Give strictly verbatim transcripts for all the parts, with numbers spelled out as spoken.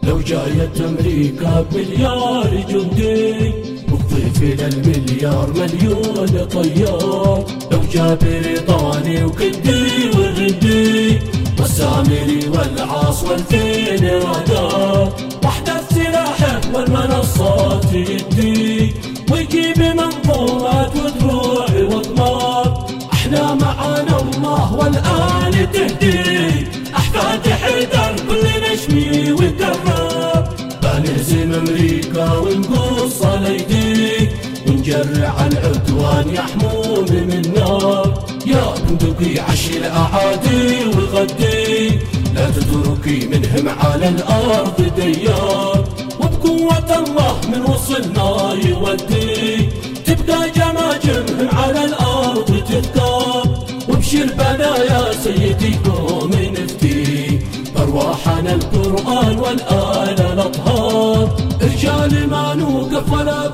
لو جايت أمريكا بمليار جندي وتضيف إلى المليار مليون طيار، لو جا بريطاني وكندي والهندي والسامري والعاص والفين رادار، وحدة سلاحه والمنصات يدي ويجيب منظومات ودروع وضمار. احنا معانا الله والآن تهدي، أحفاد حيدر كل نشمي ونكرر، بنهزم أمريكا ونقص الأيدي ونجرع العدوان يا حموم من نار. يا بندقي عشي الأعادي وغدي، لا تتركي منهم على الأرض ديار، وبقوة الله من وصلنا يودي تبقى جماجمهم على الأرض تذكار. وبشر بنا يا سيدي قوم نفتي بأرواحنا القرآن والآل الأطهار، رجال ما نوقف ولا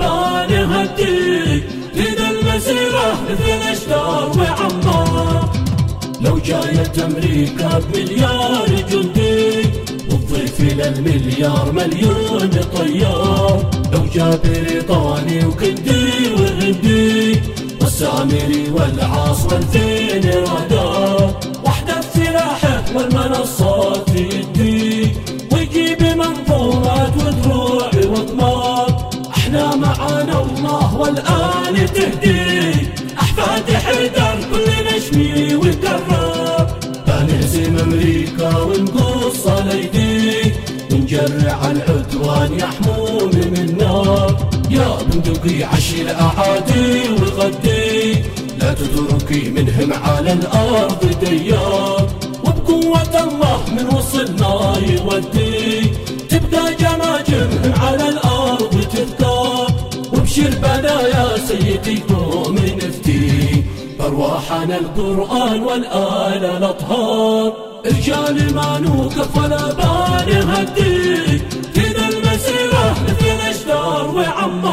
بنهدي لنا المسيرة مثل الأشجار وعمار. لو جايت أمريكا بمليار جندي وتضيف إلى المليار مليون طيار، لو جا بريطاني وكندي والهندي والسامري والعاص والفين رادار، وحدة سلاحه والمنصات يدي ويجيب منظومات ودروع وضمار. احنا معانا الله والآن تهدي، أحفاد حيدر كل نشمي ونكرر، بنهزم أمريكا ونقص الأيدي ونجرع العدوان يا حموم من نار. يا بندقي عشي الأعادي وغدي، لا تتركي منهم على الأرض ديار، وبقوة الله من وصلنا يودي تبقى جماجمهم على الأرض تذكار. وبشر بنا يا سيدي قوم نفتي بأرواحنا القرآن والآل الأطهار، رجال ما نوقف ولا بنهدي لنا المسيرة مثل الأشجار وعمار.